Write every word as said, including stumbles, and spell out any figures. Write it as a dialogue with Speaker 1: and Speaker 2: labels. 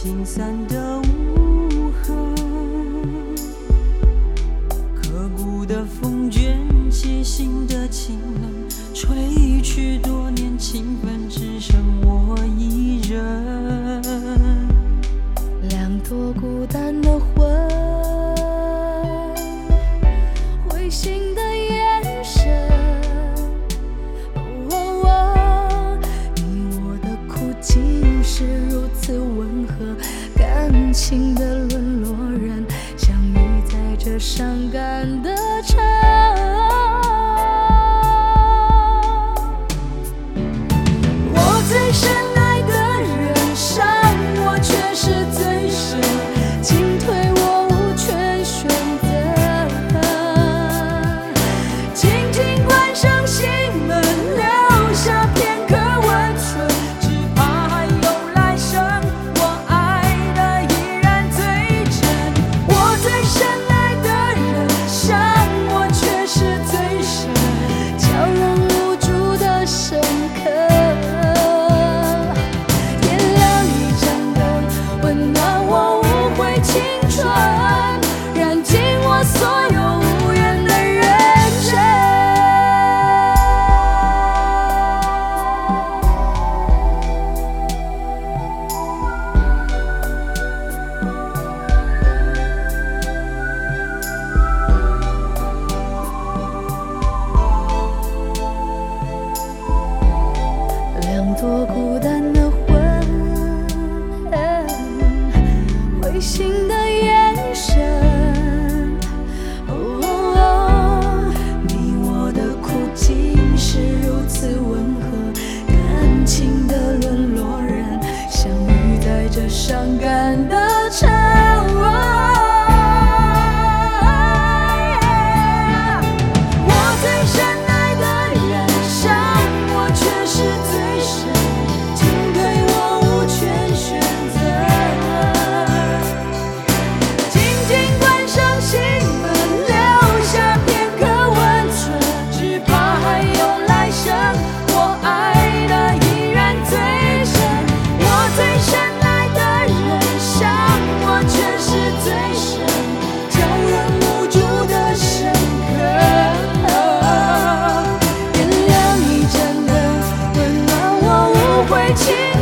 Speaker 1: 尽散的无痕，刻骨的风卷起心的清冷，吹去多年情分，只剩我一人。
Speaker 2: 两朵孤单的魂，灰心的眼神，哦哦，你我的苦竟是如此温和，感情的沦落人，相遇在这伤感的城。我最深爱的人，伤我却是最深，进退我无权选择。轻轻关上心门，留下片刻温存，只怕还有来生，我爱的依然最真。我最深爱的人，伤我却是最深，悄然无助的深刻。青春燃尽我所有无缘的认真。两朵孤单的魂，灰心的眼神，哦哦，你我的苦竟是如此温和，感情的沦落人，相遇在这伤感的城。我最深爱的人，伤我却是最深，进退我无权选择。心门留下片刻温存，只怕还有来生，我爱的依然最深。我最深爱的人，伤我却是最深，叫人无助的深刻。原谅你真的温暖我无悔情。